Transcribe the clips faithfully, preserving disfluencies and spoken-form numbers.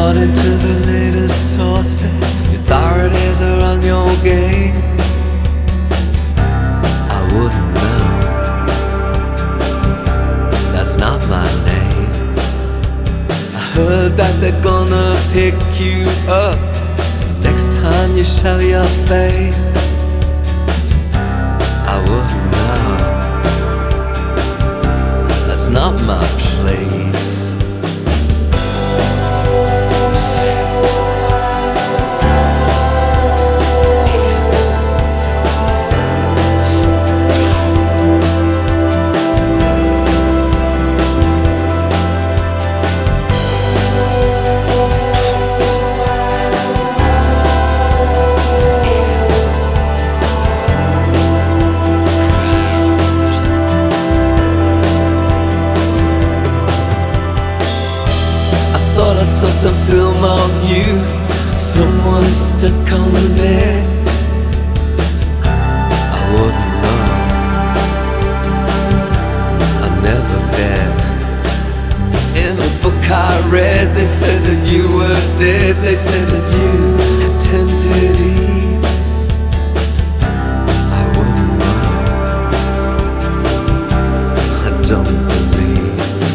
According to the latest sources, the authorities are on your game. I wouldn't know, that's not my name. I heard that they're gonna pick you up next time you show your face. I wouldn't know, that's not my place. I saw some film of you, someone stuck on the net. I wouldn't know, I never bet. In a book I read, they said that you were dead. They said that you attended Eve. I wouldn't know, I don't believe.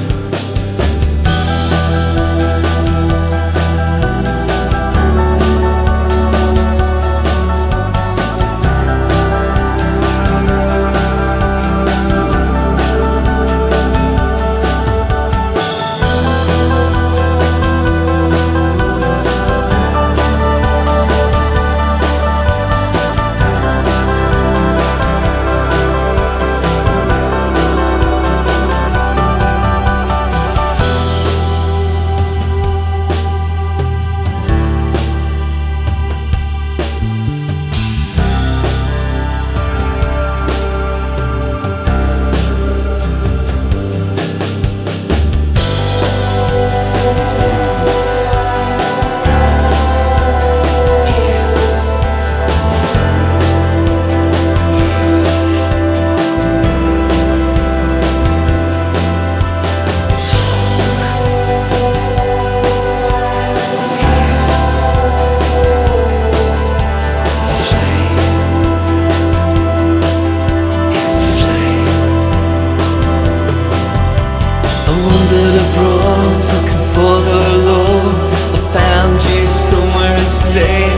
Abroad, looking for the Lord. I found you somewhere instead.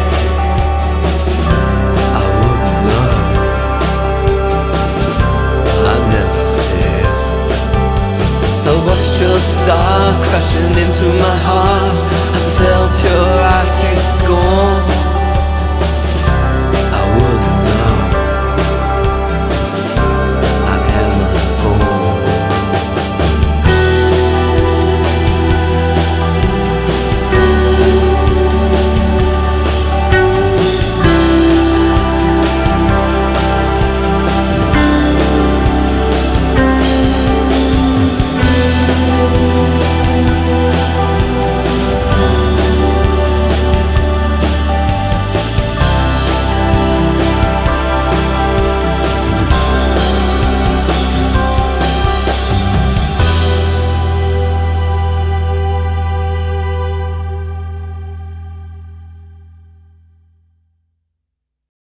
I wouldn't know, I never said. I watched your star crashing into my heart. I felt your icy scorn.